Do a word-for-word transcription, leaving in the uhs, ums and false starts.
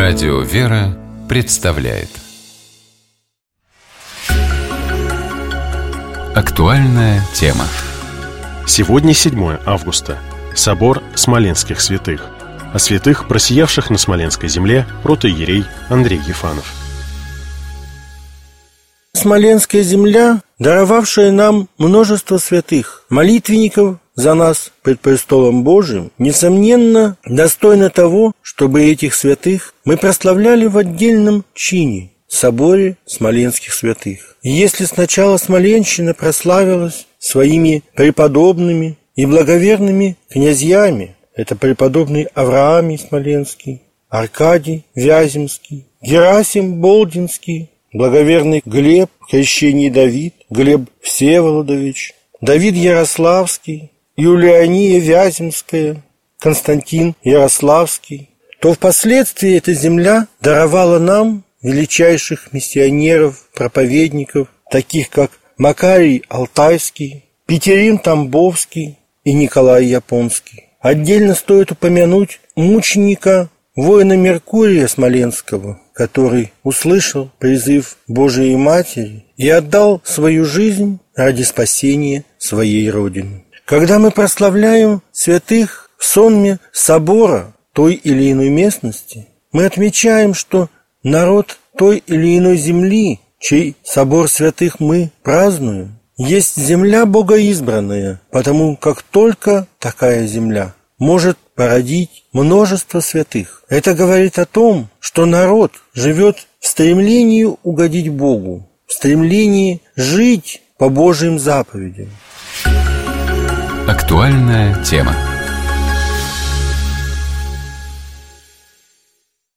Радио «Вера» представляет актуальная тема. Сегодня седьмое августа. Собор Смоленских святых. О святых, просиявших на Смоленской земле, протоиерей Андрей Ефанов. Смоленская земля, даровавшая нам множество святых, молитвенников за нас пред престолом Божиим, несомненно, достойна того, чтобы этих святых мы прославляли в отдельном чине – соборе Смоленских святых. И если сначала Смоленщина прославилась своими преподобными и благоверными князьями, это преподобный Авраамий Смоленский, Аркадий Вяземский, Герасим Болдинский, благоверный Глеб, крещений Давид, Глеб Всеволодович, Давид Ярославский, Юлиания Вяземская, Константин Ярославский, то впоследствии эта земля даровала нам величайших миссионеров, проповедников, таких как Макарий Алтайский, Петерим Тамбовский и Николай Японский. Отдельно стоит упомянуть мученика, воина Меркурия Смоленского, который услышал призыв Божией Матери и отдал свою жизнь ради спасения своей Родины. Когда мы прославляем святых в сонме собора той или иной местности, мы отмечаем, что народ той или иной земли, чей собор святых мы празднуем, есть земля богоизбранная, потому как только такая земля может породить множество святых. Это говорит о том, что народ живет в стремлении угодить Богу, в стремлении жить по Божьим заповедям. Актуальная тема.